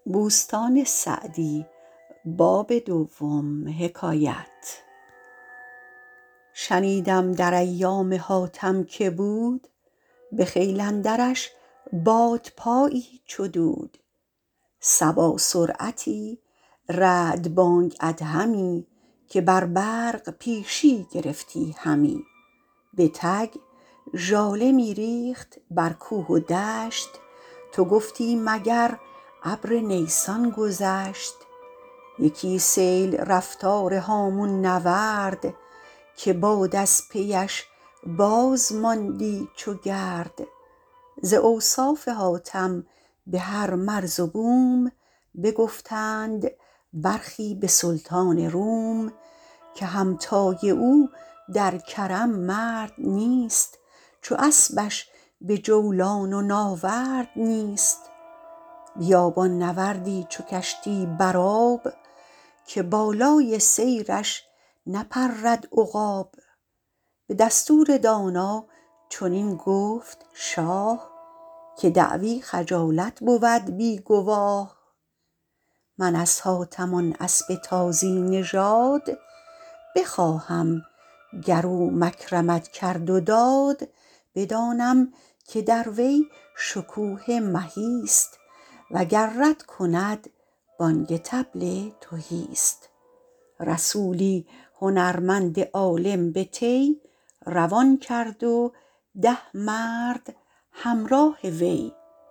شنیدم در ایام حاتم که بود به خیل اندرش بادپایی چو دود. صبا سرعتی رعد بانگ ادهمی که بر برق پیشی گرفتی همی. به تگ ژاله می ریخت بر کوه و دشت تو گفتی مگر ابر نیسان گذشت. یکی سیل رفتار هامون نورد که باد از پیش باز ماندی چو گرد. ز اوصاف حاتم به هر مرز و بوم بگفتند برخی به سلطان روم که همتای او در کرم مرد نیست چو اسبش به جولان و ناورد نیست. بیابان نوردی چو کشتی بر آب که بالای سیرش نپرد عقاب. به دستور دانا چنین گفت شاه که دعوی خجالت بود بی گواه. من از حاتم آن اسپ تازی نژاد بخواهم گر او مکرمت کرد و داد. بدانم که در وی شکوه مهیست وگر رد کند بانگ طبل تهیست. رسولی هنرمند عالم به طی روان کرد و 10 مرد همراه وی.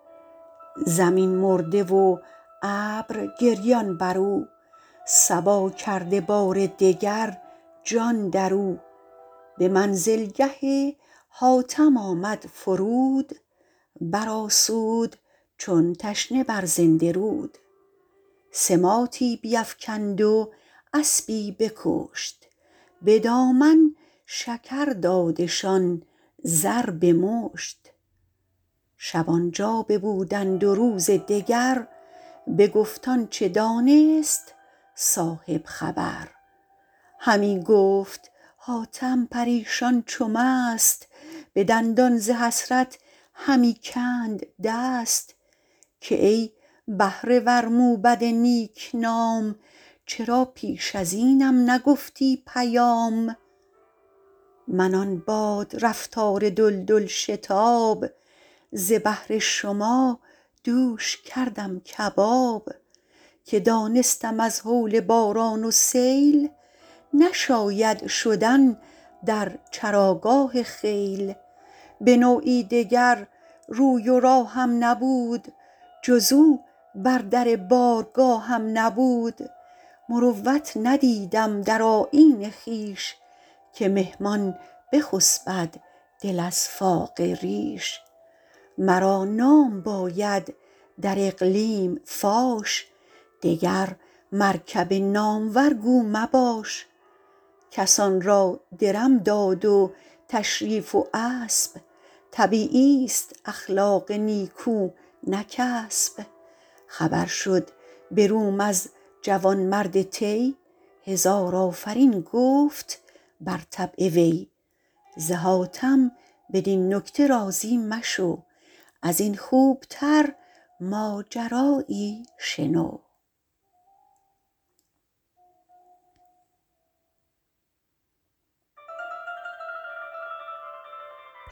زمین مرده و ابر گریان بر او صبا کرده بار دگر جان در او. به منزلگه حاتم آمد فرود برآسود چون تشنه بر زنده رود. سماطی بیفکند و اسپی بکشت به دامن شکر دادشان زر به مشت. شب آنجا ببودند و روز دگر بگفت آنچه دانست صاحب خبر. همی گفت حاتم پریشان چو مست به دندان ز حسرت همی کند دست. که ای بهره ور موبد نیکنام چرا پیش از اینم نگفتی پیام. من آن باد رفتار دلدل شتاب ز بهر شما دوش کردم کباب. که دانستم از هول باران و سیل نشاید شدن در چراگاه خیل. به نوعی دگر روی و راهم نبود جز او بر در بارگاهم نبود. مروت ندیدم در آیین خویش که مهمان بخسبد دل از فاقه ریش. مرا نام باید در اقلیم فاش دگر مرکب نامور گو مباش. کسان را درم داد و تشریف و اسب طبیعیست اخلاق نیکو نه کسب. خبر شد به روم از جوانمرد طی هزار آفرین گفت بر طبع وی. ز حاتم بدین نکته راضی مشو ازین خوب تر ماجرایی شنو.